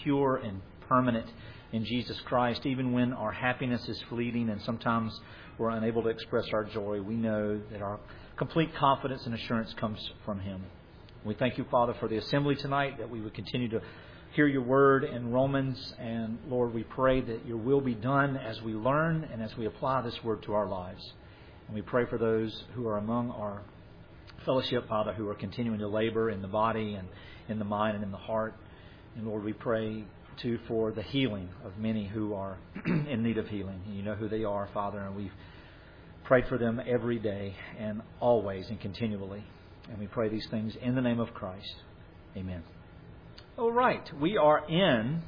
secure and permanent in Jesus Christ. Even when our happiness is fleeting and sometimes we're unable to express our joy, we know that our complete confidence and assurance comes from Him. We thank you, Father, for the assembly tonight, that we would continue to hear your word in Romans. And Lord, we pray that your will be done as we learn and as we apply this word to our lives. And we pray for those who are among our fellowship, Father, who are continuing to labor in the body and in the mind and in the heart. And Lord, we pray too for the healing of many who are in need of healing. And you know who they are, Father, and we've prayed for them every day and always and continually. And we pray these things in the name of Christ. Amen. All right. We are in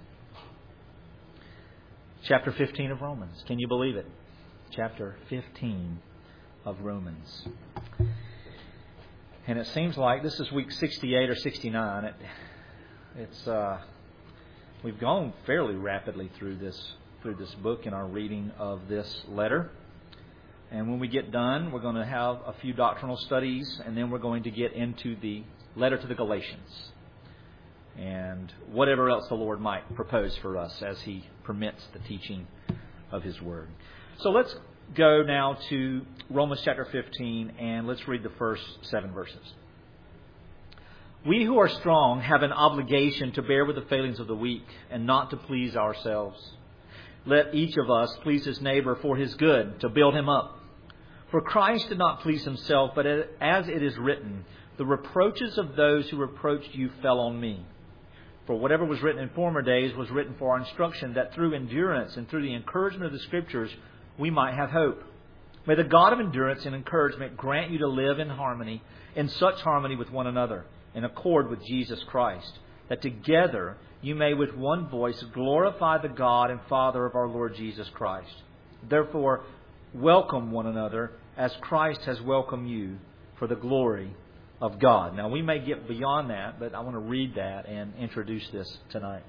chapter 15 of Romans. Can you believe it? Chapter 15 of Romans. And it seems like this is week 68 or 69. We've gone fairly rapidly through this book in our reading of this letter. And when we get done, we're going to have a few doctrinal studies, and then we're going to get into the letter to the Galatians and whatever else the Lord might propose for us as He permits the teaching of His Word. So let's go now to Romans chapter 15, and let's read the first 7 verses. We who are strong have an obligation to bear with the failings of the weak and not to please ourselves. Let each of us please his neighbor for his good, to build him up. For Christ did not please himself, but as it is written, the reproaches of those who reproached you fell on me. For whatever was written in former days was written for our instruction, that through endurance and through the encouragement of the Scriptures we might have hope. May the God of endurance and encouragement grant you to live in harmony, in such harmony with one another, in accord with Jesus Christ, that together you may with one voice glorify the God and Father of our Lord Jesus Christ. Therefore, welcome one another as Christ has welcomed you for the glory of God. Now, we may get beyond that, but I want to read that and introduce this tonight.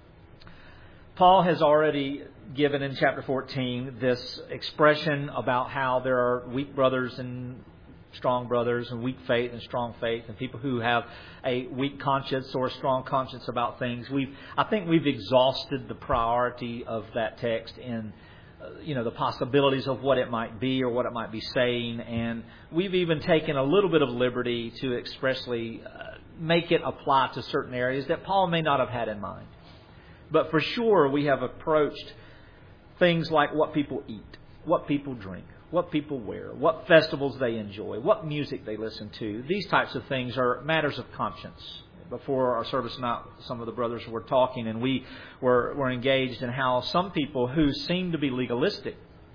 Paul has already given in chapter 14 this expression about how there are weak brothers and strong brothers, and weak faith and strong faith, and people who have a weak conscience or a strong conscience about things. I think we've exhausted the priority of that text in the possibilities of what it might be or what it might be saying, and we've even taken a little bit of liberty to expressly make it apply to certain areas that Paul may not have had in mind. But for sure, we have approached things like what people eat, what people drink, what people wear, what festivals they enjoy, what music they listen to. These types of things are matters of conscience. Before our service tonight, some of the brothers were talking, and we were engaged in how some people who seem to be legalistic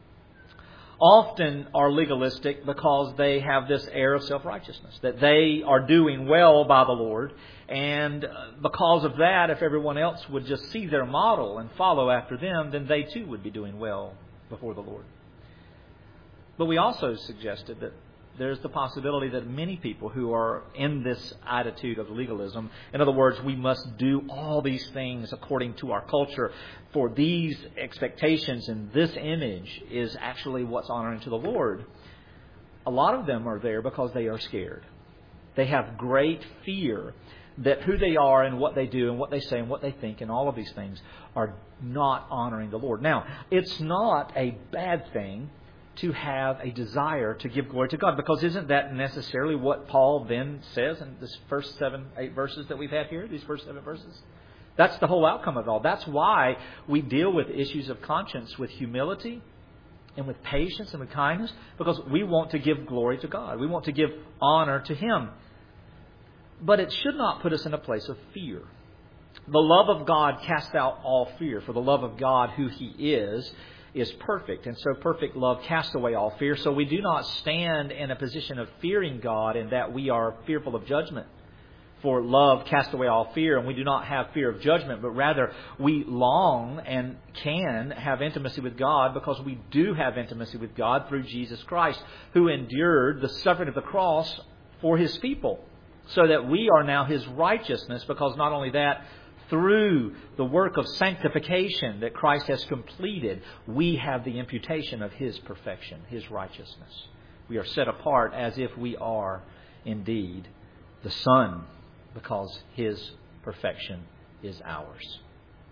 often are legalistic because they have this air of self-righteousness, that they are doing well by the Lord. And because of that, if everyone else would just see their model and follow after them, then they too would be doing well before the Lord. But we also suggested that there's the possibility that many people who are in this attitude of legalism, in other words, we must do all these things according to our culture for these expectations, and this image is actually what's honoring to the Lord. A lot of them are there because they are scared. They have great fear that who they are and what they do and what they say and what they think and all of these things are not honoring the Lord. Now, it's not a bad thing to have a desire to give glory to God, because isn't that necessarily what Paul then says in this first 7-8 verses that we've had here, these first 7 verses? That's the whole outcome of it all. That's why we deal with issues of conscience with humility and with patience and with kindness, because we want to give glory to God. We want to give honor to Him. But it should not put us in a place of fear. The love of God casts out all fear, for the love of God, who He is perfect. And so perfect love casts away all fear. So we do not stand in a position of fearing God in that we are fearful of judgment. For love casts away all fear, and we do not have fear of judgment, but rather we long and can have intimacy with God because we do have intimacy with God through Jesus Christ, who endured the suffering of the cross for His people, so that we are now His righteousness, because not only that, through the work of sanctification that Christ has completed, we have the imputation of His perfection, His righteousness. We are set apart as if we are indeed the Son, because His perfection is ours.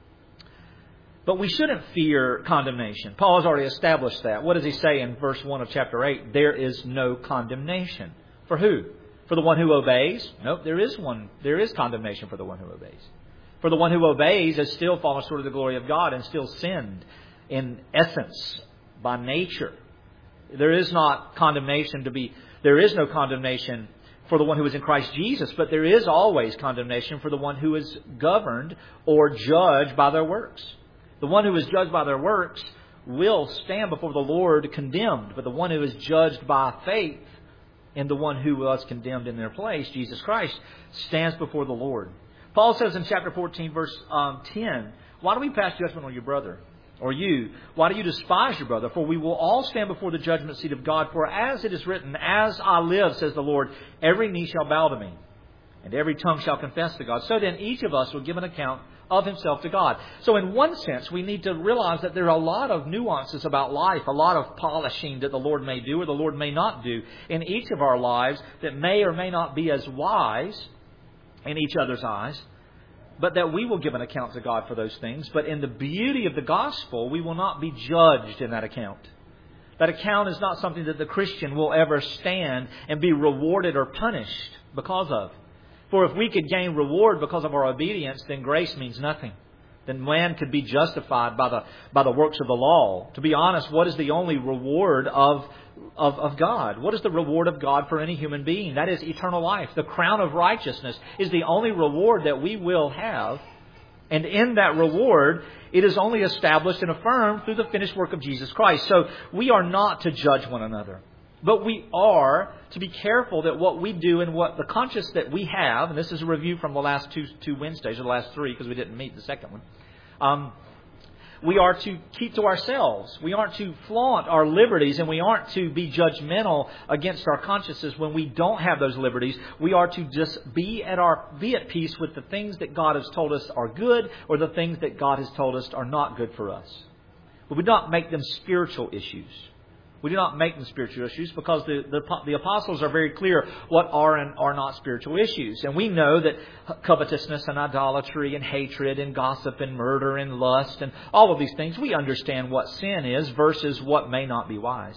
But we shouldn't fear condemnation. Paul has already established that. What does he say in verse 1 of chapter 8? There is no condemnation. For who? For the one who obeys? Nope, there is one. There is condemnation for the one who obeys. For the one who obeys has still fallen short of the glory of God and still sinned in essence, by nature. There is not condemnation there is no condemnation for the one who is in Christ Jesus, but there is always condemnation for the one who is governed or judged by their works. The one who is judged by their works will stand before the Lord condemned, but the one who is judged by faith in the one who was condemned in their place, Jesus Christ, stands before the Lord. Paul says in chapter 14, verse 10, why do we pass judgment on your brother? Or you, why do you despise your brother? For we will all stand before the judgment seat of God. For as it is written, as I live, says the Lord, every knee shall bow to me, and every tongue shall confess to God. So then each of us will give an account of himself to God. So in one sense, we need to realize that there are a lot of nuances about life, a lot of polishing that the Lord may do or the Lord may not do in each of our lives that may or may not be as wise in each other's eyes, but that we will give an account to God for those things. But in the beauty of the gospel, we will not be judged in that account. That account is not something that the Christian will ever stand and be rewarded or punished because of. For if we could gain reward because of our obedience, then grace means nothing. Then man could be justified by the works of the law. To be honest, what is the only reward of God? What is the reward of God for any human being? That is eternal life. The crown of righteousness is the only reward that we will have. And in that reward, it is only established and affirmed through the finished work of Jesus Christ. So we are not to judge one another. But we are to be careful that what we do and what the conscience that we have, and this is a review from the last two Wednesdays, or the last three, because we didn't meet the second one. We are to keep to ourselves. We aren't to flaunt our liberties, and we aren't to be judgmental against our consciences when we don't have those liberties. We are to just be at peace with the things that God has told us are good, or the things that God has told us are not good for us. But we do not make them spiritual issues. We do not make them spiritual issues because the apostles are very clear what are and are not spiritual issues. And we know that covetousness and idolatry and hatred and gossip and murder and lust and all of these things, we understand what sin is versus what may not be wise.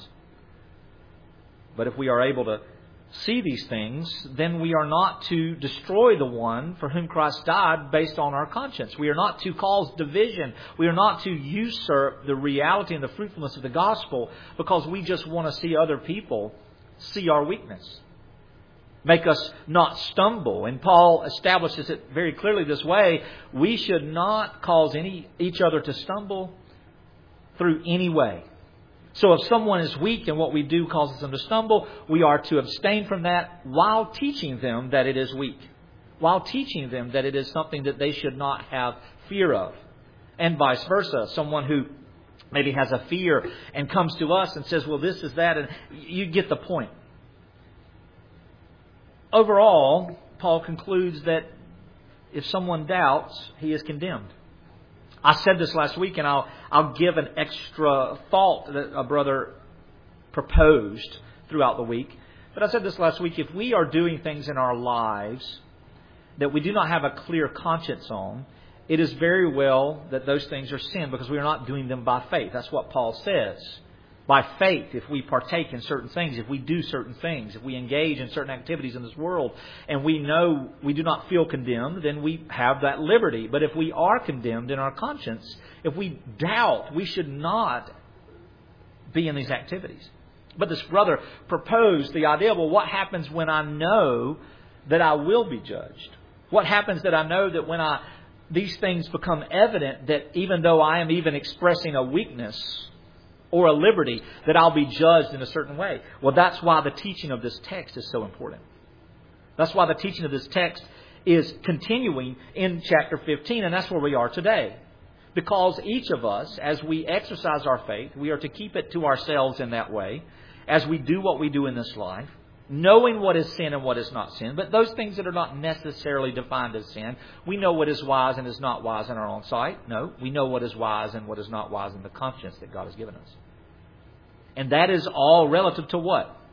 But if we are able to see these things, then we are not to destroy the one for whom Christ died based on our conscience. We are not to cause division. We are not to usurp the reality and the fruitfulness of the gospel because we just want to see other people see our weakness. Make us not stumble. And Paul establishes it very clearly this way. We should not cause each other to stumble through any way. So if someone is weak and what we do causes them to stumble, we are to abstain from that while teaching them that it is weak. While teaching them that it is something that they should not have fear of. And vice versa. Someone who maybe has a fear and comes to us and says, well, this is that. And you get the point. Overall, Paul concludes that if someone doubts, he is condemned. I said this last week, and I'll give an extra thought that a brother proposed throughout the week. But I said this last week, if we are doing things in our lives that we do not have a clear conscience on, it is very well that those things are sin because we are not doing them by faith. That's what Paul says. By faith, if we partake in certain things, if we do certain things, if we engage in certain activities in this world, and we know we do not feel condemned, then we have that liberty. But if we are condemned in our conscience, if we doubt, we should not be in these activities. But this brother proposed the idea, well, what happens when I know that I will be judged? What happens that I know that when these things become evident, that even though I am even expressing a weakness or a liberty, that I'll be judged in a certain way? Well, that's why the teaching of this text is so important. That's why the teaching of this text is continuing in chapter 15, and that's where we are today. Because each of us, as we exercise our faith, we are to keep it to ourselves in that way, as we do what we do in this life, knowing what is sin and what is not sin. But those things that are not necessarily defined as sin, we know what is wise and is not wise in our own sight. No, we know what is wise and what is not wise in the conscience that God has given us. And that is all relative to what?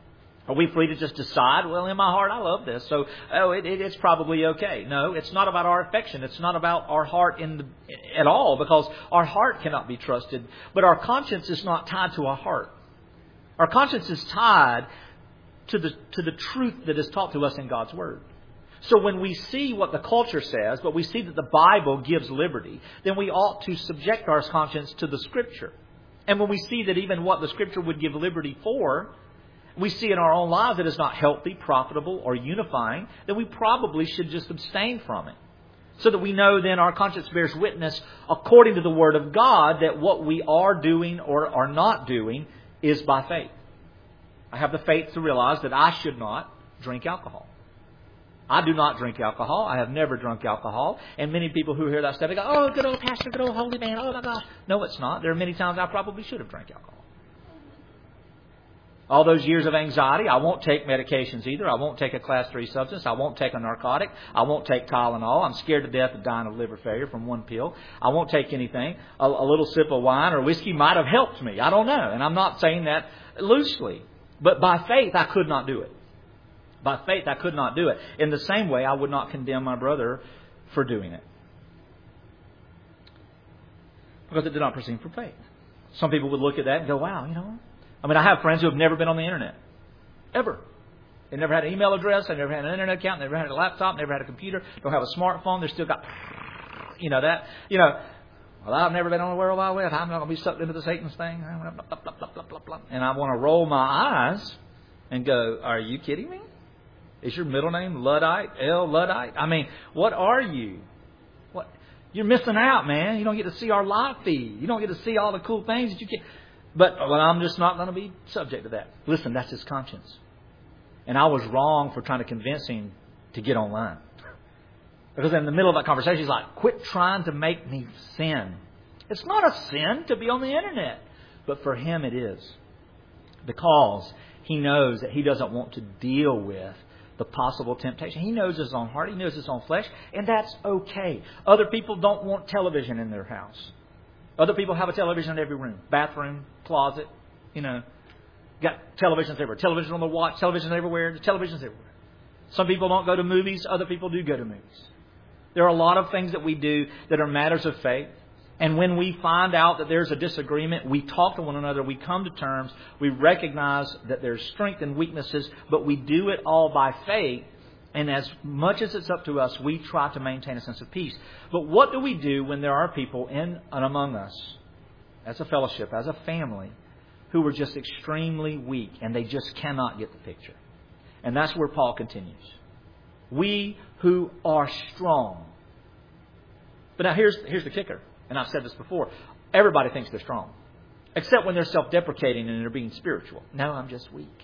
Are we free to just decide, well, in my heart, I love this, so it's probably okay? No, it's not about our affection. It's not about our heart at all, because our heart cannot be trusted. But our conscience is not tied to our heart. Our conscience is tied to the truth that is taught to us in God's Word. So when we see what the culture says, but we see that the Bible gives liberty, then we ought to subject our conscience to the Scripture. And when we see that even what the Scripture would give liberty for, we see in our own lives that it's not healthy, profitable, or unifying, then we probably should just abstain from it. So that we know then our conscience bears witness according to the Word of God that what we are doing or are not doing is by faith. I have the faith to realize that I should not drink alcohol. I do not drink alcohol. I have never drunk alcohol. And many people who hear that stuff, they go, oh, good old pastor, good old holy man, oh my gosh. No, it's not. There are many times I probably should have drank alcohol. All those years of anxiety, I won't take medications either. I won't take a class 3 substance. I won't take a narcotic. I won't take Tylenol. I'm scared to death of dying of liver failure from one pill. I won't take anything. A little sip of wine or whiskey might have helped me. I don't know. And I'm not saying that loosely. But by faith, I could not do it. By faith, I could not do it. In the same way, I would not condemn my brother for doing it. Because it did not proceed from faith. Some people would look at that and go, wow, I mean, I have friends who have never been on the internet. Ever. They never had an email address. They never had an internet account. They never had a laptop. Never had a computer. Don't have a smartphone. They're still got, that. Well, I've never been on the World Wide Web. I'm not going to be sucked into the Satan's thing. And I want to roll my eyes and go, are you kidding me? Is your middle name Luddite? L. Luddite? I mean, what are you? What? You're missing out, man. You don't get to see our live feed. You don't get to see all the cool things that you can. But I'm just not going to be subject to that. Listen, that's his conscience. And I was wrong for trying to convince him to get online. Because in the middle of that conversation, he's like, quit trying to make me sin. It's not a sin to be on the internet. But for him it is. Because he knows that he doesn't want to deal with the possible temptation. He knows his own heart. He knows his own flesh. And that's okay. Other people don't want television in their house. Other people have a television in every room. Bathroom, closet, Got televisions everywhere. Television on the watch, televisions everywhere. Televisions everywhere. Some people don't go to movies. Other people do go to movies. There are a lot of things that we do that are matters of faith. And when we find out that there's a disagreement, we talk to one another. We come to terms. We recognize that there's strength and weaknesses. But we do it all by faith. And as much as it's up to us, we try to maintain a sense of peace. But what do we do when there are people in and among us, as a fellowship, as a family, who are just extremely weak and they just cannot get the picture? And that's where Paul continues. We who are strong. But now here's the kicker. And I've said this before. Everybody thinks they're strong. Except when they're self-deprecating and they're being spiritual. No, I'm just weak.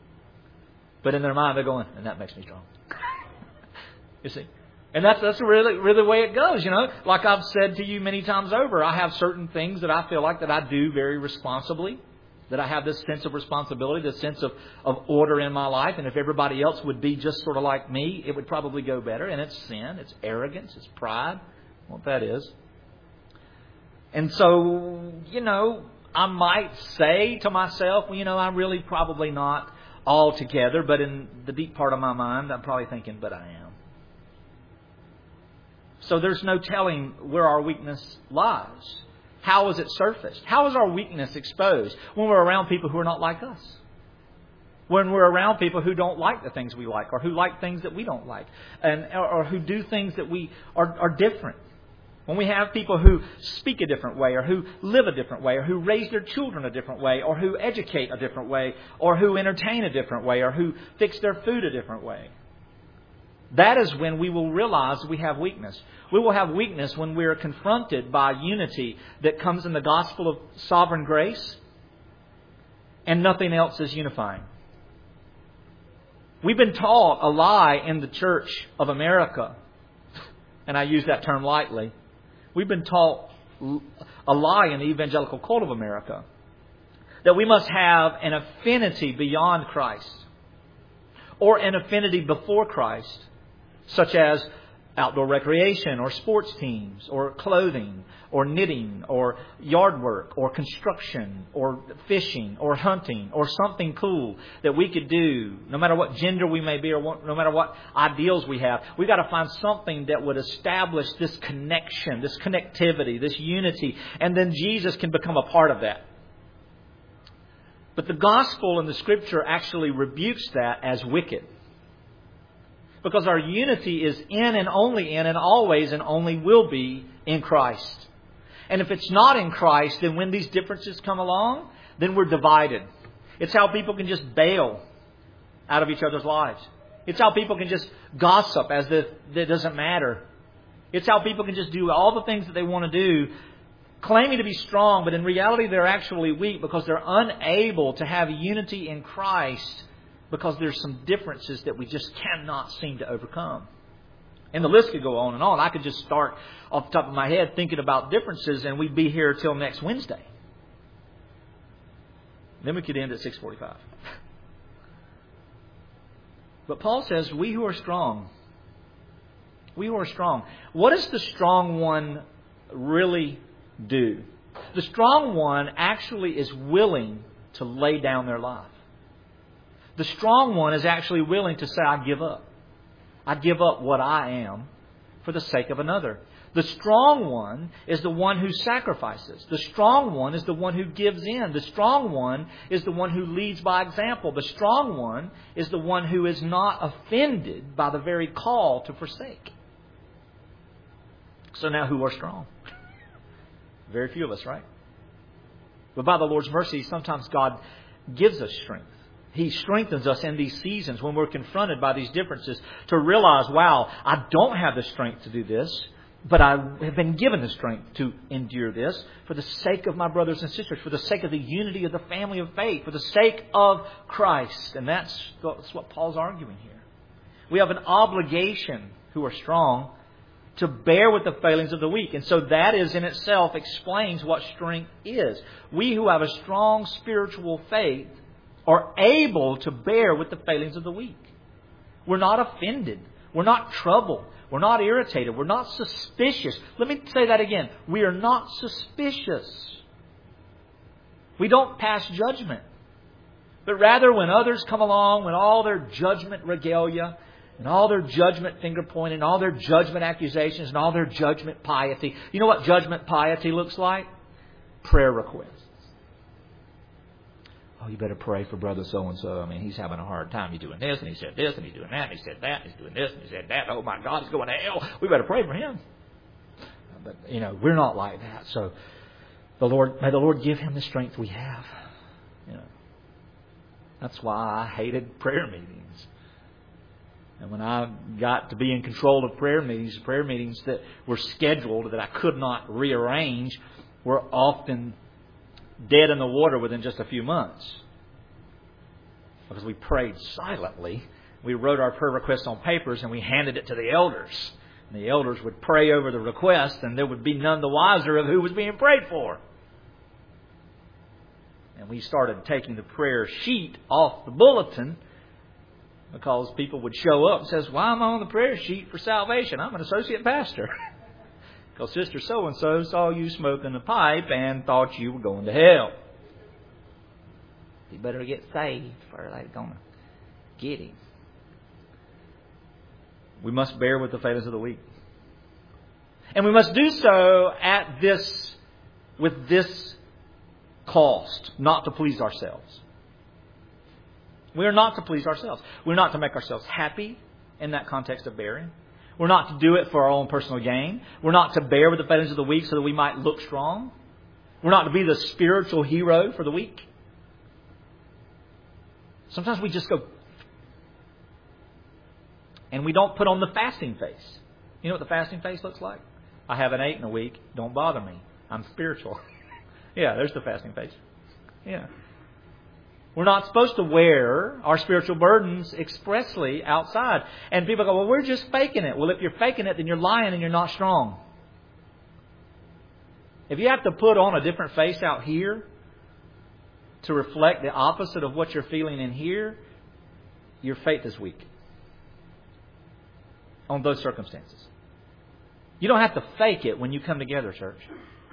But in their mind, they're going, and that makes me strong. You see? And that's really the way it goes, Like I've said to you many times over, I have certain things that I feel like that I do very responsibly. That I have this sense of responsibility, this sense of order in my life. And if everybody else would be just sort of like me, it would probably go better. And it's sin, it's arrogance, it's pride. What that is. And so, I might say to myself, I'm really probably not altogether. But in the deep part of my mind, I'm probably thinking, but I am. So there's no telling where our weakness lies. How is it surfaced? How is our weakness exposed? When we're around people who are not like us. When we're around people who don't like the things we like, or who like things that we don't like, or who do things that we are different. When we have people who speak a different way, or who live a different way, or who raise their children a different way, or who educate a different way, or who entertain a different way, or who fix their food a different way. That is when we will realize we have weakness. We will have weakness when we are confronted by unity that comes in the gospel of sovereign grace and nothing else is unifying. We've been taught a lie in the Church of America, and I use that term lightly. We've been taught a lie in the evangelical cult of America that we must have an affinity beyond Christ or an affinity before Christ, such as outdoor recreation or sports teams or clothing or knitting or yard work or construction or fishing or hunting or something cool that we could do, no matter what gender we may be or no matter what ideals we have. We've got to find something that would establish this connection, this connectivity, this unity, and then Jesus can become a part of that. But the gospel and the Scripture actually rebukes that as wicked. Because our unity is in and only in and always and only will be in Christ. And if it's not in Christ, then when these differences come along, then we're divided. It's how people can just bail out of each other's lives. It's how people can just gossip as if it doesn't matter. It's how people can just do all the things that they want to do, claiming to be strong, but in reality they're actually weak because they're unable to have unity in Christ because there's some differences that we just cannot seem to overcome. And the list could go on and on. I could just start off the top of my head thinking about differences and we'd be here till next Wednesday. Then we could end at 6:45. But Paul says, we who are strong, what does the strong one really do? The strong one actually is willing to lay down their life. The strong one is actually willing to say, I give up. I give up what I am for the sake of another. The strong one is the one who sacrifices. The strong one is the one who gives in. The strong one is the one who leads by example. The strong one is the one who is not offended by the very call to forsake. So now who are strong? Very few of us, right? But by the Lord's mercy, sometimes God gives us strength. He strengthens us in these seasons when we're confronted by these differences to realize, wow, I don't have the strength to do this, but I have been given the strength to endure this for the sake of my brothers and sisters, for the sake of the unity of the family of faith, for the sake of Christ. And that's what Paul's arguing here. We have an obligation, who are strong, to bear with the failings of the weak. And so that is in itself explains what strength is. We who have a strong spiritual faith are able to bear with the failings of the weak. We're not offended. We're not troubled. We're not irritated. We're not suspicious. Let me say that again. We are not suspicious. We don't pass judgment. But rather when others come along with all their judgment regalia and all their judgment finger pointing and all their judgment accusations and all their judgment piety. You know what judgment piety looks like? Prayer requests. Oh, you better pray for brother so-and-so. I mean, he's having a hard time. He's doing this, and he said this, and he's doing that, and he said that, and he's doing this, and he said that. Oh, my God, he's going to hell. We better pray for him. But, we're not like that. So, may the Lord give him the strength we have. That's why I hated prayer meetings. And when I got to be in control of prayer meetings that were scheduled that I could not rearrange were often dead in the water within just a few months. Because we prayed silently. We wrote our prayer requests on papers and we handed it to the elders. And the elders would pray over the request and there would be none the wiser of who was being prayed for. And we started taking the prayer sheet off the bulletin because people would show up and says, why am I on the prayer sheet for salvation? I'm an associate pastor. Because Sister so-and-so saw you smoking a pipe and thought you were going to hell. You better get saved or they're going to get him. We must bear with the failings of the weak. And we must do so with this cost, not to please ourselves. We are not to please ourselves. We're not to make ourselves happy in that context of bearing. We're not to do it for our own personal gain. We're not to bear with the failings of the weak so that we might look strong. We're not to be the spiritual hero for the weak. Sometimes we just go and we don't put on the fasting face. You know what the fasting face looks like? I haven't eaten a week. Don't bother me. I'm spiritual. Yeah, there's the fasting face. Yeah. We're not supposed to wear our spiritual burdens expressly outside. And people go, well, we're just faking it. Well, if you're faking it, then you're lying and you're not strong. If you have to put on a different face out here to reflect the opposite of what you're feeling in here, your faith is weak. On those circumstances. You don't have to fake it when you come together, church.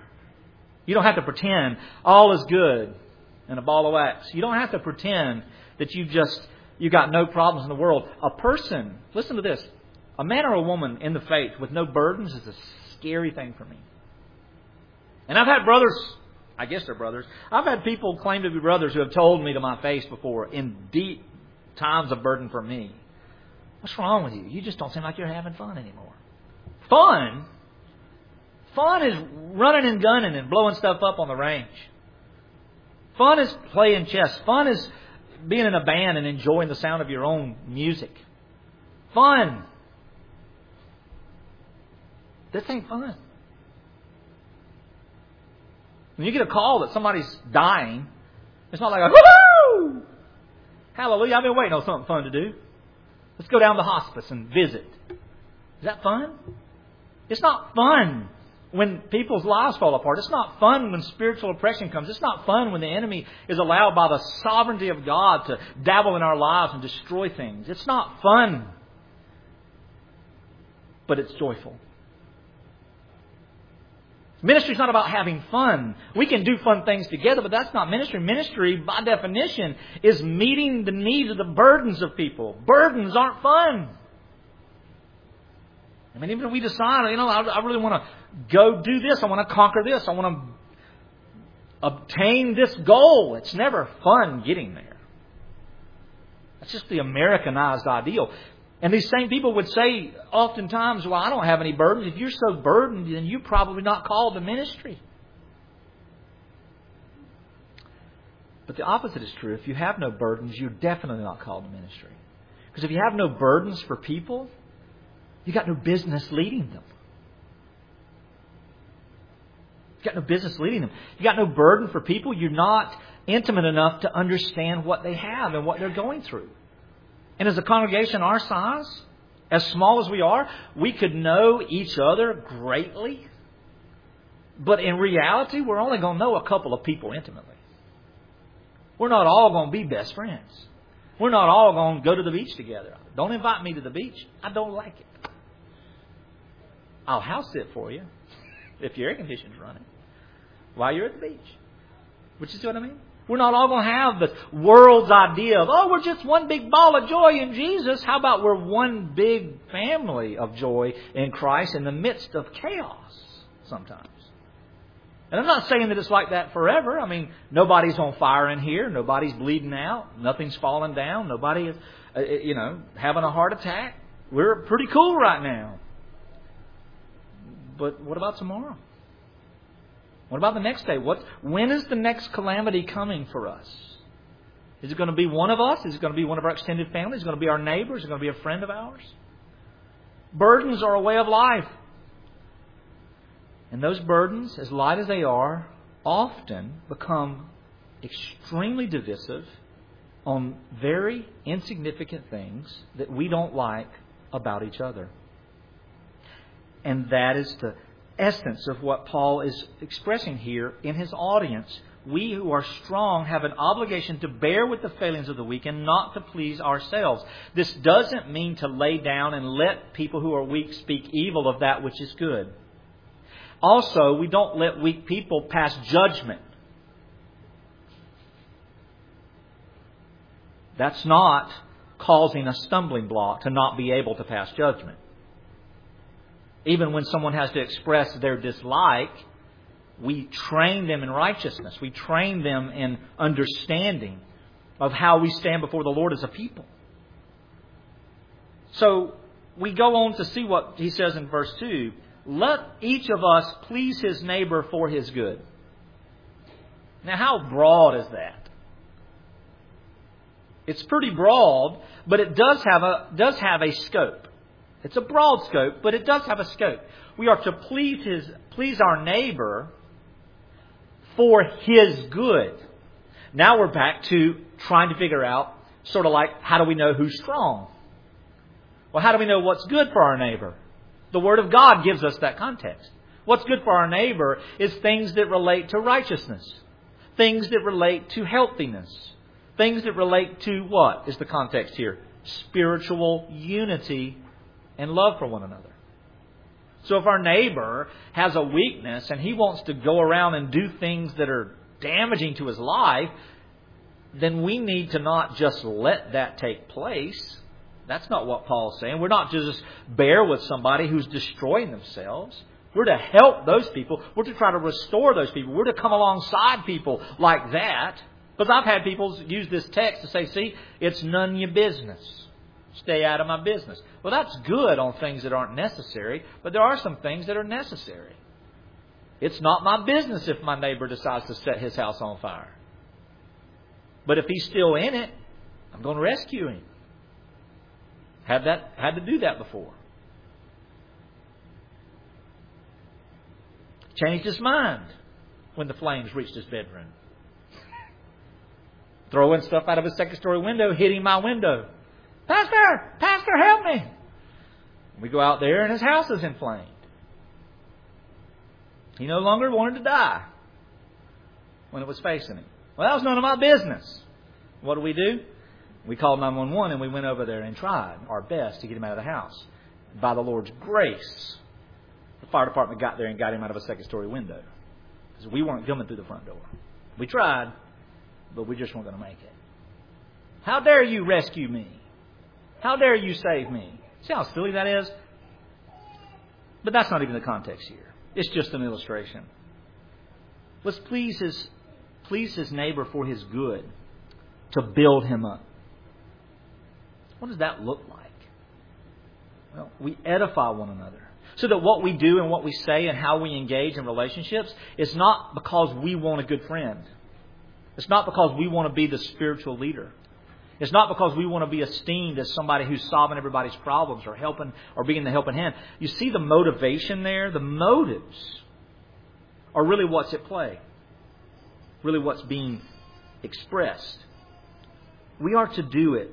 You don't have to pretend all is good and a ball of wax. You don't have to pretend that you got no problems in the world. A person, listen to this, a man or a woman in the faith with no burdens is a scary thing for me. And I've had brothers, I guess they're brothers, I've had people claim to be brothers who have told me to my face before in deep times of burden for me, what's wrong with you? You just don't seem like you're having fun anymore. Fun? Fun is running and gunning and blowing stuff up on the range. Fun is playing chess. Fun is being in a band and enjoying the sound of your own music. Fun. This ain't fun. When you get a call that somebody's dying, it's not like a woohoo! Hallelujah, I've been waiting on something fun to do. Let's go down to the hospice and visit. Is that fun? It's not fun when people's lives fall apart. It's not fun when spiritual oppression comes. It's not fun when the enemy is allowed by the sovereignty of God to dabble in our lives and destroy things. It's not fun. But it's joyful. Ministry is not about having fun. We can do fun things together, but that's not ministry. Ministry, by definition, is meeting the needs of the burdens of people. Burdens aren't fun. I mean, even if we decide, I really want to go do this. I want to conquer this. I want to obtain this goal. It's never fun getting there. That's just the Americanized ideal. And these same people would say oftentimes, well, I don't have any burdens. If you're so burdened, then you're probably not called to ministry. But the opposite is true. If you have no burdens, you're definitely not called to ministry. Because if you have no burdens for people, you got no business leading them. You got no business leading them. You got no burden for people. You're not intimate enough to understand what they have and what they're going through. And as a congregation our size, as small as we are, we could know each other greatly. But in reality, we're only going to know a couple of people intimately. We're not all going to be best friends. We're not all going to go to the beach together. Don't invite me to the beach. I don't like it. I'll house sit for you if your air conditioning's running while you're at the beach. Which is what I mean? We're not all going to have the world's idea of, we're just one big ball of joy in Jesus. How about we're one big family of joy in Christ in the midst of chaos sometimes? And I'm not saying that it's like that forever. I mean, nobody's on fire in here. Nobody's bleeding out. Nothing's falling down. Nobody is, having a heart attack. We're pretty cool right now. But what about tomorrow? What about the next day? When is the next calamity coming for us? Is it going to be one of us? Is it going to be one of our extended family? Is it going to be our neighbor? Is it going to be a friend of ours? Burdens are a way of life. And those burdens, as light as they are, often become extremely divisive on very insignificant things that we don't like about each other. And that is the essence of what Paul is expressing here in his audience. We who are strong have an obligation to bear with the failings of the weak and not to please ourselves. This doesn't mean to lay down and let people who are weak speak evil of that which is good. Also, we don't let weak people pass judgment. That's not causing a stumbling block to not be able to pass judgment. Even when someone has to express their dislike, we train them in righteousness. We train them in understanding of how we stand before the Lord as a people. So we go on to see what he says in verse 2. Let each of us please his neighbor for his good. Now, how broad is that? It's pretty broad, but it does have a scope. It's a broad scope, but it does have a scope. We are to please our neighbor for his good. Now we're back to trying to figure out, sort of like, how do we know who's strong? Well, how do we know what's good for our neighbor? The Word of God gives us that context. What's good for our neighbor is things that relate to righteousness. Things that relate to healthiness. Things that relate to what is the context here? Spiritual unity and love for one another. So if our neighbor has a weakness and he wants to go around and do things that are damaging to his life, then we need to not just let that take place. That's not what Paul's saying. We're not to just bear with somebody who's destroying themselves. We're to help those people. We're to try to restore those people. We're to come alongside people like that. Because I've had people use this text to say, see, it's none of your business. Stay out of my business. Well, that's good on things that aren't necessary, but there are some things that are necessary. It's not my business if my neighbor decides to set his house on fire. But if he's still in it, I'm going to rescue him. Had to do that before. Changed his mind when the flames reached his bedroom. Throwing stuff out of his second-story window, hitting my window. Pastor, help me. We go out there and his house is inflamed. He no longer wanted to die when it was facing him. Well, that was none of my business. What do? We called 911 and we went over there and tried our best to get him out of the house. By the Lord's grace, the fire department got there and got him out of a second-story window. Because we weren't coming through the front door. We tried, but we just weren't going to make it. How dare you rescue me? How dare you save me? See how silly that is? But that's not even the context here. It's just an illustration. Let's please his neighbor for his good, to build him up. What does that look like? Well, we edify one another. So that what we do and what we say and how we engage in relationships is not because we want a good friend. It's not because we want to be the spiritual leader. It's not because we want to be esteemed as somebody who's solving everybody's problems or helping or being the helping hand. You see the motivation there? The motives are really what's at play. Really what's being expressed. We are to do it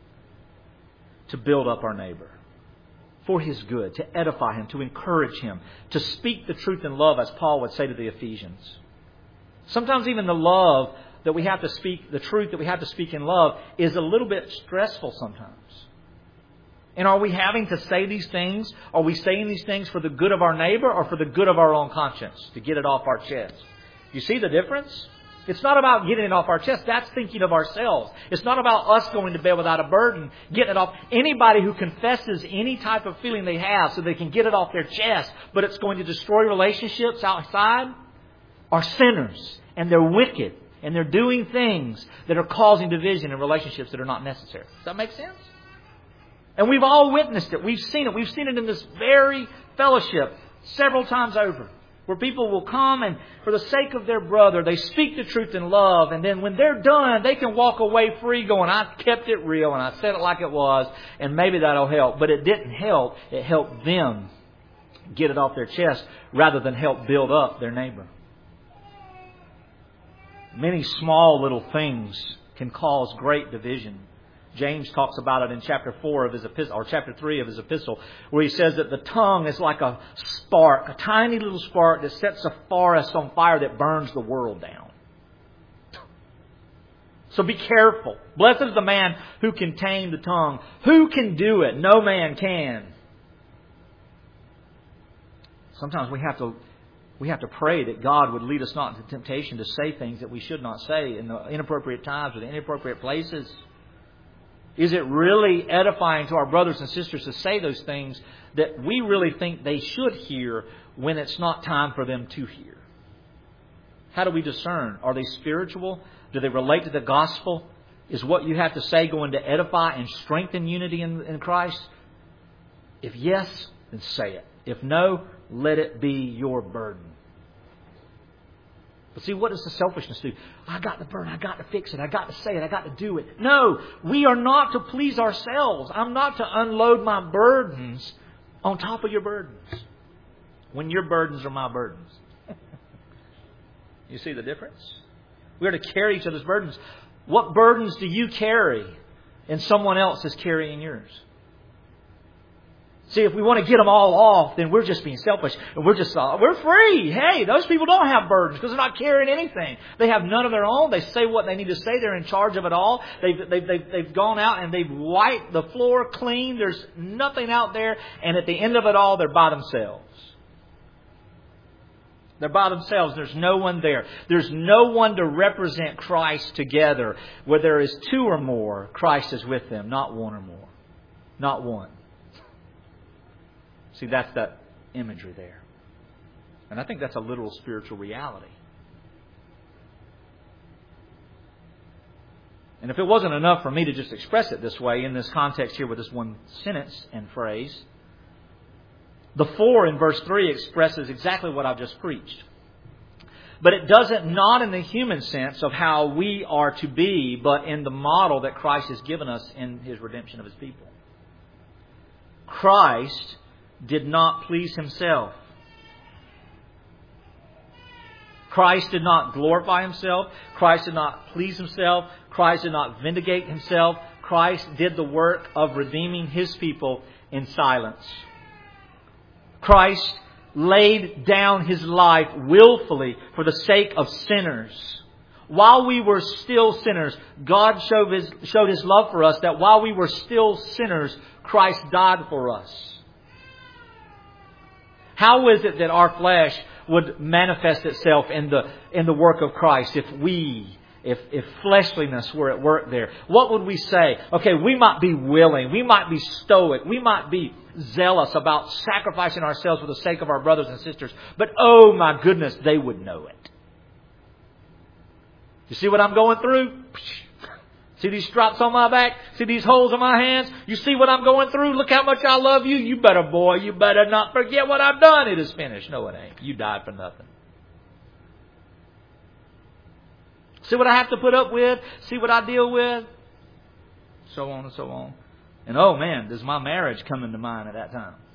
to build up our neighbor for his good, to edify him, to encourage him, to speak the truth in love, as Paul would say to the Ephesians. Sometimes even the love that we have to speak, the truth that we have to speak in love, is a little bit stressful sometimes. And are we having to say these things? Are we saying these things for the good of our neighbor or for the good of our own conscience, to get it off our chest? You see the difference? It's not about getting it off our chest. That's thinking of ourselves. It's not about us going to bed without a burden, getting it off. Anybody who confesses any type of feeling they have so they can get it off their chest, but it's going to destroy relationships outside, are sinners. And they're wicked. And they're doing things that are causing division in relationships that are not necessary. Does that make sense? And we've all witnessed it. We've seen it. We've seen it in this very fellowship several times over. Where people will come and for the sake of their brother, they speak the truth in love. And then when they're done, they can walk away free going, I kept it real and I said it like it was. And maybe that'll help. But it didn't help. It helped them get it off their chest rather than help build up their neighbor. Many small little things can cause great division. James talks about it in chapter 4 of his epistle, or chapter 3 of his epistle, where he says that the tongue is like a spark, a tiny little spark that sets a forest on fire that burns the world down. So be careful. Blessed is the man who can tame the tongue. Who can do it? No man can. Sometimes we have to pray that God would lead us not into temptation to say things that we should not say in the inappropriate times or the inappropriate places. Is it really edifying to our brothers and sisters to say those things that we really think they should hear when it's not time for them to hear? How do we discern? Are they spiritual? Do they relate to the gospel? Is what you have to say going to edify and strengthen unity in Christ? If yes, then say it. If no, let it be your burden. But see, what does the selfishness do? I got the burden. I got to fix it. I got to say it. I got to do it. No, we are not to please ourselves. I'm not to unload my burdens on top of your burdens when your burdens are my burdens. You see the difference? We are to carry each other's burdens. What burdens do you carry and someone else is carrying yours? See, if we want to get them all off, then we're just being selfish. And we're free. Hey, those people don't have burdens because they're not carrying anything. They have none of their own. They say what they need to say. They're in charge of it all. They've gone out and they've wiped the floor clean. There's nothing out there. And at the end of it all, they're by themselves. They're by themselves. There's no one there. There's no one to represent Christ together. Where there is two or more, Christ is with them. Not one or more. Not one. See, that's that imagery there. And I think that's a literal spiritual reality. And if it wasn't enough for me to just express it this way in this context here with this one sentence and phrase, the 4 in verse 3 expresses exactly what I've just preached. But it doesn't, not in the human sense of how we are to be, but in the model that Christ has given us in His redemption of His people. Christ did not please Himself. Christ did not glorify Himself. Christ did not please Himself. Christ did not vindicate Himself. Christ did the work of redeeming His people in silence. Christ laid down His life willfully for the sake of sinners. While we were still sinners, God showed His love for us, that while we were still sinners, Christ died for us. How is it that our flesh would manifest itself in the work of Christ if fleshliness were at work there? What would we say? Okay, we might be willing, we might be stoic, we might be zealous about sacrificing ourselves for the sake of our brothers and sisters, but oh my goodness, they would know it. You see what I'm going through? See these stripes on my back? See these holes in my hands? You see what I'm going through? Look how much I love you. You better, boy, you better not forget what I've done. It is finished. No, it ain't. You died for nothing. See what I have to put up with? See what I deal with? So on and so on. And oh man, does my marriage come into mind at that time?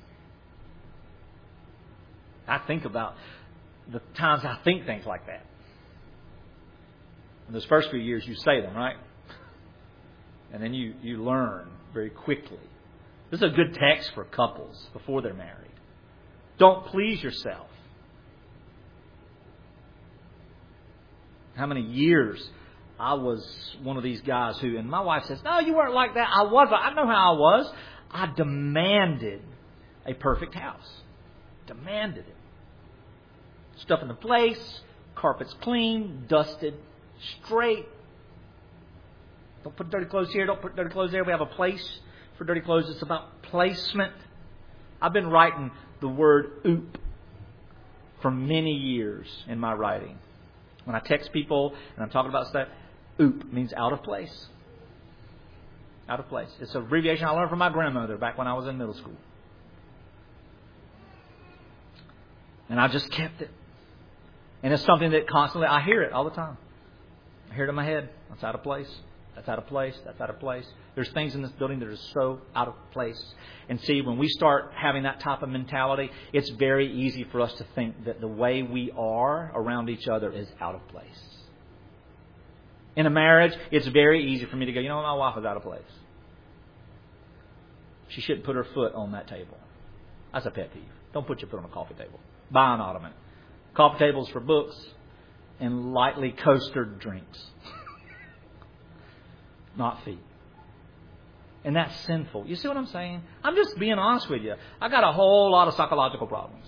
I think about the times I think things like that. In those first few years, you say them, right? And then you learn very quickly. This is a good text for couples before they're married. Don't please yourself. How many years I was one of these guys who, and my wife says, no, you weren't like that. I was. I know how I was. I demanded a perfect house. Demanded it. Stuff in the place, carpets clean, dusted, straight. Don't put dirty clothes here. Don't put dirty clothes there. We have a place for dirty clothes. It's about placement. I've been writing the word oop for many years in my writing. When I text people and I'm talking about stuff, oop means out of place. Out of place. It's an abbreviation I learned from my grandmother back when I was in middle school. And I just kept it. And it's something that constantly, I hear it all the time. I hear it in my head. That's out of place. That's out of place. That's out of place. There's things in this building that are so out of place. And see, when we start having that type of mentality, it's very easy for us to think that the way we are around each other is out of place. In a marriage, it's very easy for me to go, you know what, my wife is out of place. She shouldn't put her foot on that table. That's a pet peeve. Don't put your foot on a coffee table. Buy an ottoman. Coffee tables for books and lightly coastered drinks. Not feet. And that's sinful. You see what I'm saying? I'm just being honest with you. I got a whole lot of psychological problems.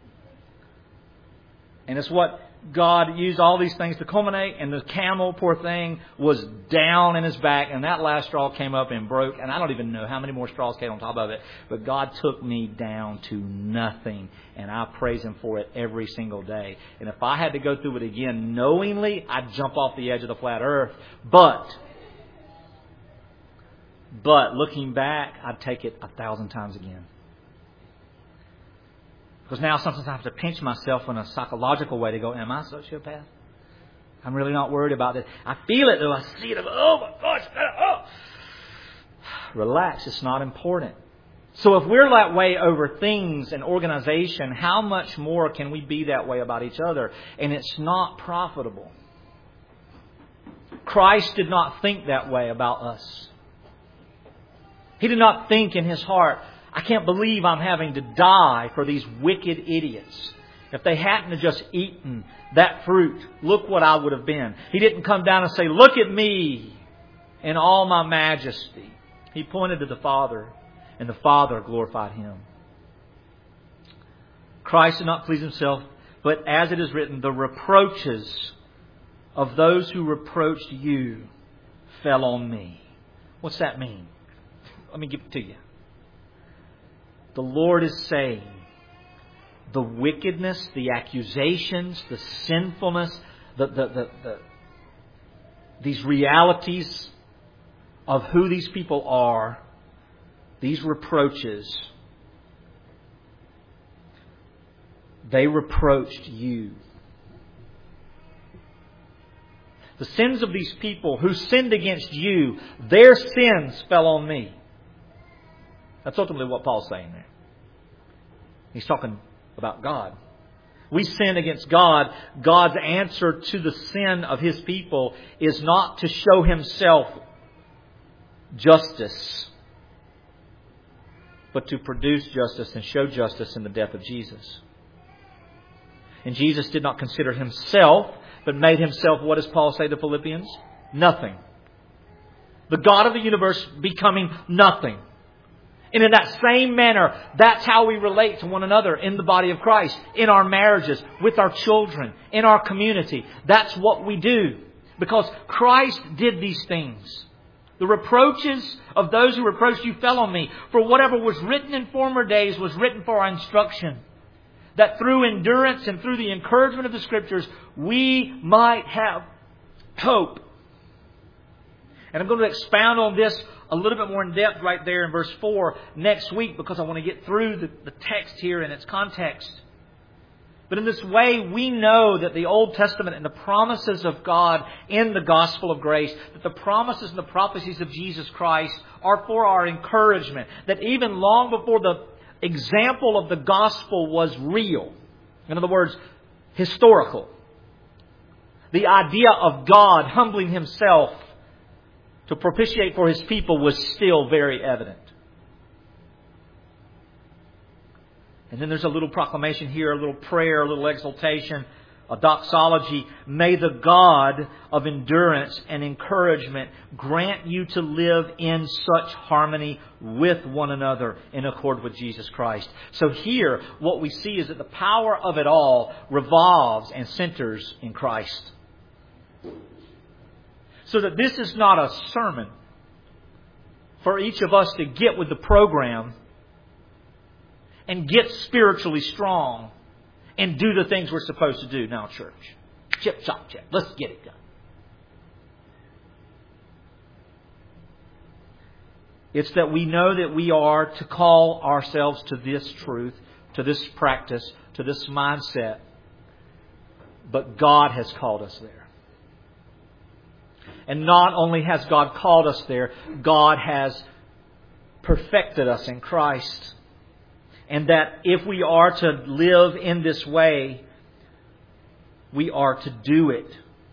And it's what God used all these things to culminate. And the camel, poor thing, was down in his back. And that last straw came up and broke. And I don't even know how many more straws came on top of it. But God took me down to nothing. And I praise Him for it every single day. And if I had to go through it again knowingly, I'd jump off the edge of the flat earth. But looking back, I'd take it 1,000 times again. Because now sometimes I have to pinch myself in a psychological way to go, am I a sociopath? I'm really not worried about this. I feel it though. I see it. Oh my gosh. Oh. Relax. It's not important. So if we're that way over things and organization, how much more can we be that way about each other? And it's not profitable. Christ did not think that way about us. He did not think in His heart, I can't believe I'm having to die for these wicked idiots. If they hadn't have just eaten that fruit, look what I would have been. He didn't come down and say, look at me in all my majesty. He pointed to the Father, and the Father glorified Him. Christ did not please Himself, but as it is written, the reproaches of those who reproached you fell on me. What's that mean? Let me give it to you. The Lord is saying, the wickedness, the accusations, the sinfulness, these realities of who these people are, these reproaches, they reproached you. The sins of these people who sinned against you, their sins fell on me. That's ultimately what Paul's saying there. He's talking about God. We sin against God. God's answer to the sin of His people is not to show Himself justice, but to produce justice and show justice in the death of Jesus. And Jesus did not consider Himself, but made Himself, what does Paul say to Philippians? Nothing. The God of the universe becoming nothing. And in that same manner, that's how we relate to one another in the body of Christ, in our marriages, with our children, in our community. That's what we do. Because Christ did these things. The reproaches of those who reproached you fell on me. For whatever was written in former days was written for our instruction, that through endurance and through the encouragement of the Scriptures, we might have hope. And I'm going to expound on this a little bit more in depth right there in verse 4 next week, because I want to get through the text here in its context. But in this way, we know that the Old Testament and the promises of God in the gospel of grace, that the promises and the prophecies of Jesus Christ are for our encouragement. That even long before the example of the gospel was real, in other words, historical, the idea of God humbling Himself to propitiate for His people was still very evident. And then there's a little proclamation here, a little prayer, a little exaltation, a doxology. May the God of endurance and encouragement grant you to live in such harmony with one another in accord with Jesus Christ. So here, what we see is that the power of it all revolves and centers in Christ. So that this is not a sermon for each of us to get with the program and get spiritually strong and do the things we're supposed to do now, church. Chip, chop, chip. Let's get it done. It's that we know that we are to call ourselves to this truth, to this practice, to this mindset. But God has called us there. And not only has God called us there, God has perfected us in Christ. And that if we are to live in this way, we are to do it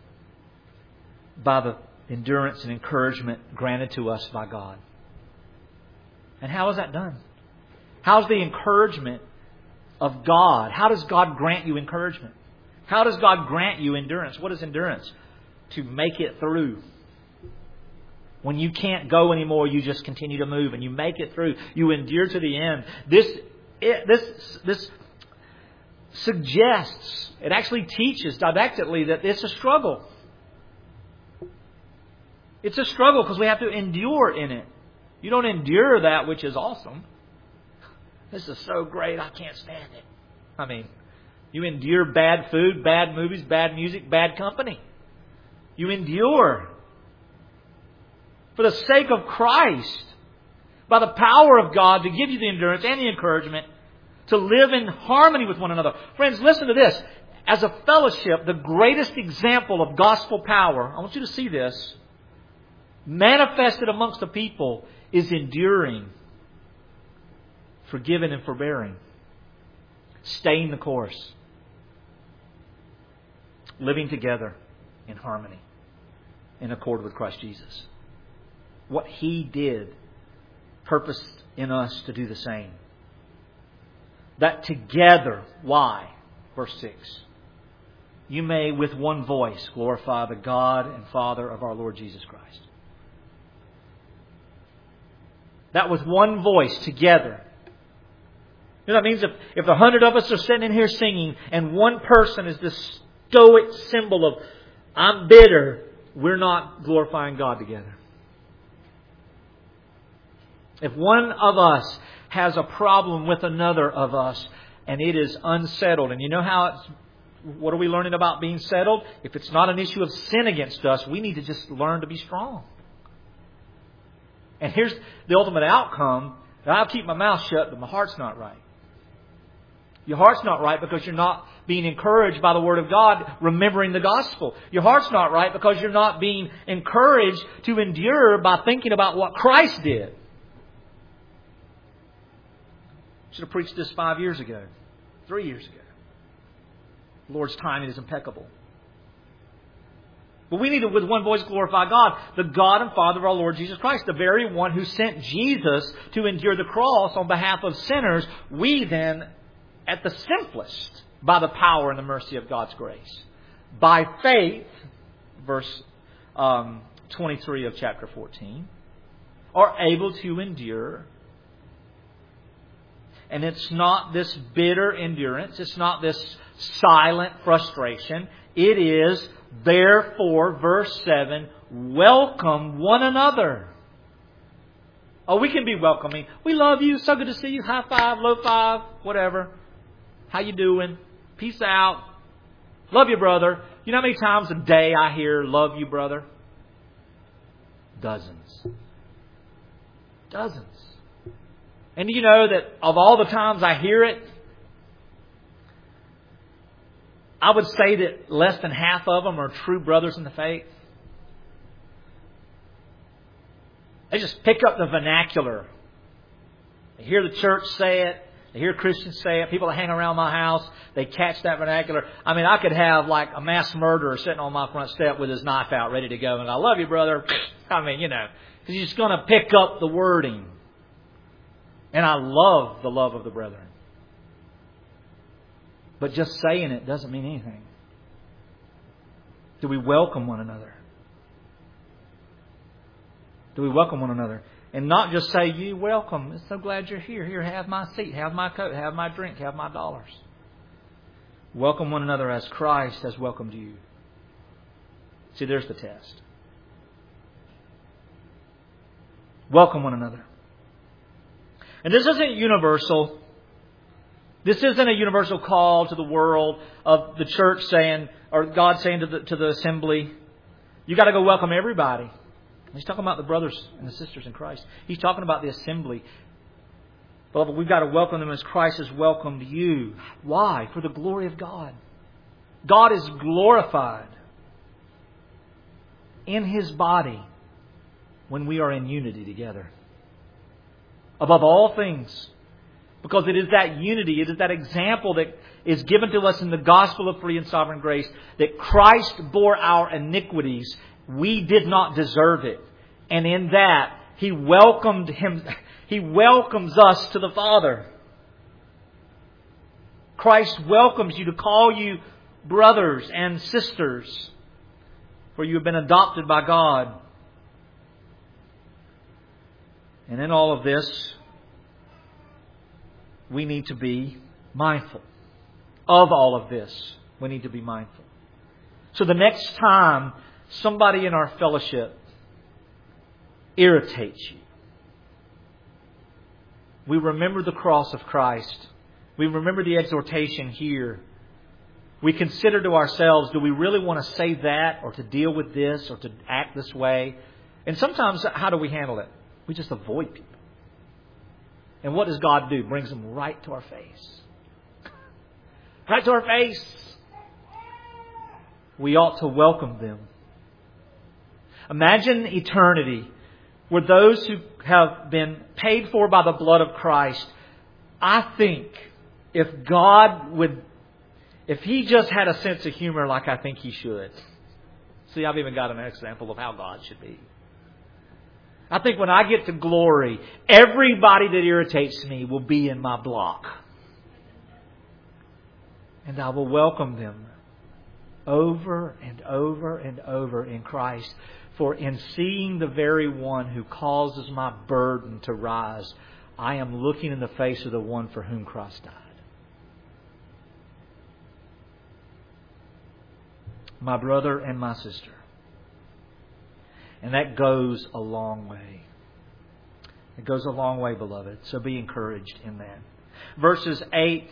by the endurance and encouragement granted to us by God. And how is that done? How's the encouragement of God? How does God grant you encouragement? How does God grant you endurance? What is endurance? To make it through. When you can't go anymore, you just continue to move and you make it through. You endure to the end. This suggests, it actually teaches didactically that it's a struggle. It's a struggle because we have to endure in it. You don't endure that which is awesome. This is so great, I can't stand it. I mean, you endure bad food, bad movies, bad music, bad company. You endure for the sake of Christ, by the power of God to give you the endurance and the encouragement to live in harmony with one another. Friends, listen to this. As a fellowship, the greatest example of gospel power, I want you to see this, manifested amongst the people is enduring, forgiving and forbearing, staying the course, living together in harmony, in accord with Christ Jesus. What He did, purposed in us to do the same. That together, why? Verse 6. You may with one voice glorify the God and Father of our Lord Jesus Christ. That with one voice together. You know, that means if 100 of us are sitting in here singing and one person is this stoic symbol of, I'm bitter, we're not glorifying God together. If one of us has a problem with another of us and it is unsettled, and you know how what are we learning about being settled? If it's not an issue of sin against us, we need to just learn to be strong. And here's the ultimate outcome. I'll keep my mouth shut, but my heart's not right. Your heart's not right because you're not being encouraged by the Word of God, remembering the gospel. Your heart's not right because you're not being encouraged to endure by thinking about what Christ did. Should have preached this 5 years ago, 3 years ago. The Lord's timing is impeccable. But we need to, with one voice, glorify God, the God and Father of our Lord Jesus Christ, the very one who sent Jesus to endure the cross on behalf of sinners. We then, at the simplest, by the power and the mercy of God's grace, by faith, verse 23 of chapter 14, are able to endure. And it's not this bitter endurance. It's not this silent frustration. It is, therefore, verse 7, welcome one another. Oh, we can be welcoming. We love you. So good to see you. High five, low five, whatever. How you doing? Peace out. Love you, brother. You know how many times a day I hear, love you, brother? Dozens. Dozens. And you know that of all the times I hear it, I would say that less than half of them are true brothers in the faith. They just pick up the vernacular. They hear the church say it. They hear Christians say it. People that hang around my house, they catch that vernacular. I mean, I could have like a mass murderer sitting on my front step with his knife out ready to go. And I love you, brother. I mean, you know, because he's just going to pick up the wording. And I love the love of the brethren. But just saying it doesn't mean anything. Do we welcome one another? Do we welcome one another? And not just say, you welcome. I'm so glad you're here. Here, have my seat, have my coat, have my drink, have my dollars. Welcome one another as Christ has welcomed you. See, there's the test. Welcome one another. And this isn't universal. This isn't a universal call to the world of the church saying, or God saying to the assembly, you got to go welcome everybody. He's talking about the brothers and the sisters in Christ. He's talking about the assembly. But we've got to welcome them as Christ has welcomed you. Why? For the glory of God. God is glorified in His body when we are in unity together. Above all things. Because it is that unity, it is that example that is given to us in the gospel of free and sovereign grace, that Christ bore our iniquities. We did not deserve it. And in that, He welcomed He welcomes us to the Father. Christ welcomes you to call you brothers and sisters, for you have been adopted by God. And in all of this, we need to be mindful. Of all of this, we need to be mindful. So the next time somebody in our fellowship irritates you, we remember the cross of Christ. We remember the exhortation here. We consider to ourselves, do we really want to say that or to deal with this or to act this way? And sometimes, how do we handle it? We just avoid people. And what does God do? Brings them right to our face. Right to our face. We ought to welcome them. Imagine eternity where those who have been paid for by the blood of Christ, I think if He just had a sense of humor like I think He should. See, I've even got an example of how God should be. I think when I get to glory, everybody that irritates me will be in my block. And I will welcome them over and over and over in Christ. For in seeing the very one who causes my burden to rise, I am looking in the face of the one for whom Christ died. My brother and my sister. And that goes a long way. It goes a long way, beloved. So be encouraged in that. Verses 8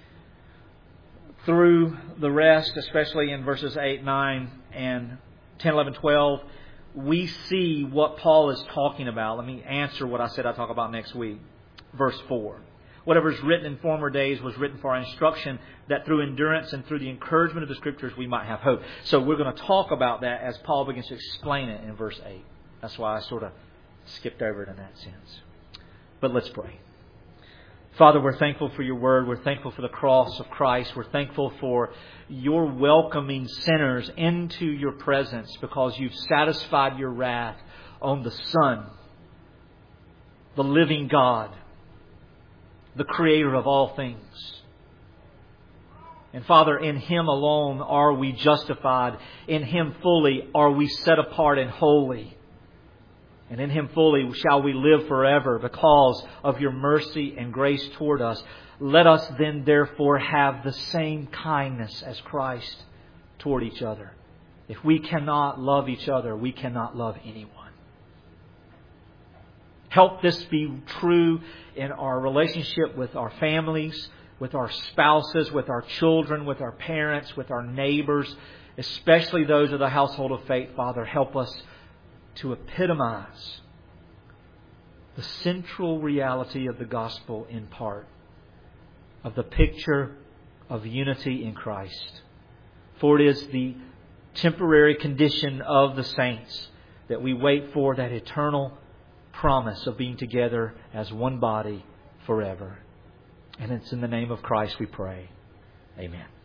through the rest, especially in verses 8, 9, and 10, 11, 12, we see what Paul is talking about. Let me answer what I said I'd talk about next week. Verse 4. Whatever is written in former days was written for our instruction, that through endurance and through the encouragement of the Scriptures we might have hope. So we're going to talk about that as Paul begins to explain it in verse 8. That's why I sort of skipped over it in that sense. But let's pray. Father, we're thankful for your word. We're thankful for the cross of Christ. We're thankful for your welcoming sinners into your presence because you've satisfied your wrath on the Son, the living God, the Creator of all things. And Father, in Him alone are we justified. In Him fully are we set apart and holy. And in Him fully shall we live forever because of your mercy and grace toward us. Let us then therefore have the same kindness as Christ toward each other. If we cannot love each other, we cannot love anyone. Help this be true in our relationship with our families, with our spouses, with our children, with our parents, with our neighbors, especially those of the household of faith. Father, help us to epitomize the central reality of the gospel in part, of the picture of unity in Christ. For it is the temporary condition of the saints that we wait for that eternal promise of being together as one body forever. And it's in the name of Christ we pray. Amen.